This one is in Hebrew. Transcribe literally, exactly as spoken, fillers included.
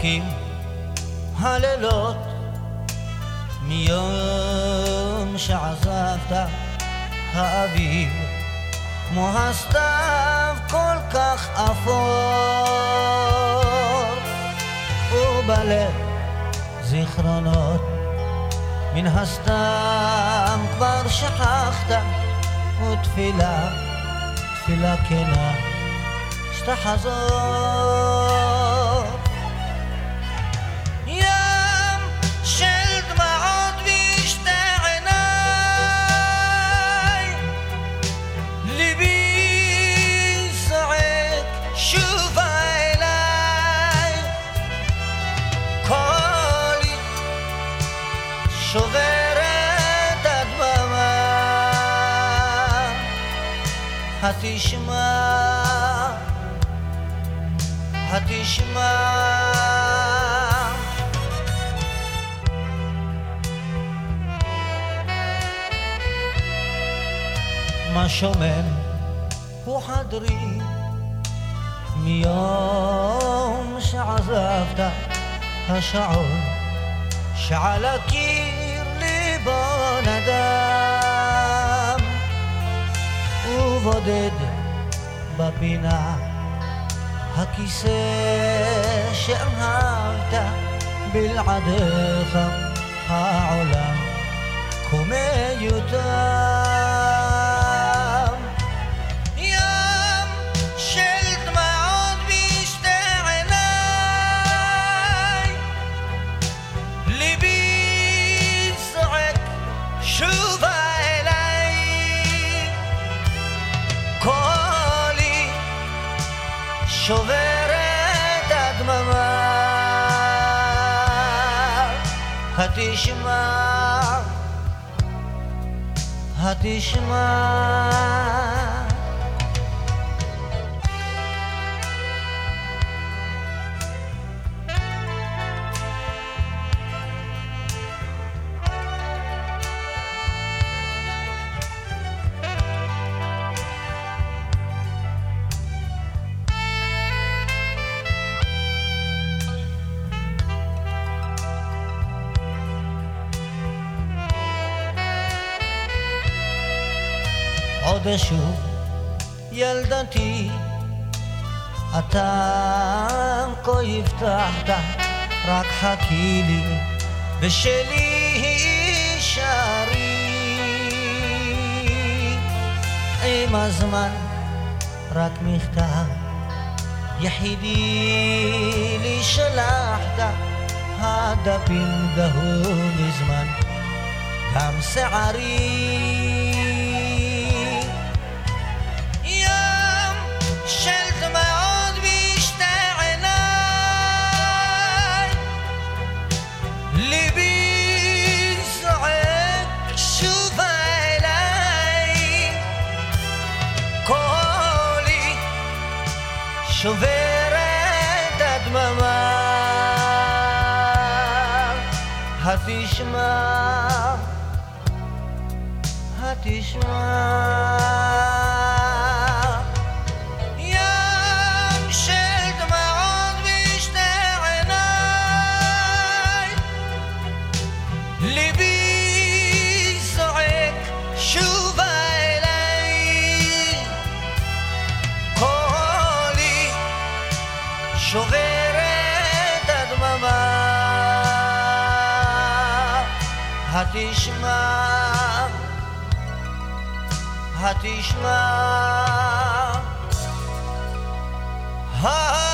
ארוכים הלילות מיום שעזבת האביב, כמו הסתיו כל כך אפור, ובלב זיכרונות מן הסתם כבר שכחת, ותפילה, תפילה כנה שתחזור. ים של דמעות בשתי עיניי, ליבי זועק שובה אליי, קולי שוברת הדממה, התשמע התשמע. מה שומם הוא חדרי מיום שעזבת, השעון שעל הקיר ליבו נדם, ובודד בפינה הכיסא שאהבת, בלעדיך העולם כה מיותם. ים של דמעות בשתי עיניי, ליבי זועק שובה אליי, קולי שוברת הדממה, התשמע התשמע. עוד שוב ילדתי אתה כה הבטחת, רק חכי לי ושלי שערי, עם הזמן רק מכתב יחידי לי שלחת, הדפים דהו מזמן גם שערי. של דמעות בשתי עיניי, ליבי זועק שובה אליי, קולי שוברת הדממה, התשמע התשמע. שוברת הדממה, התשמע התשמע.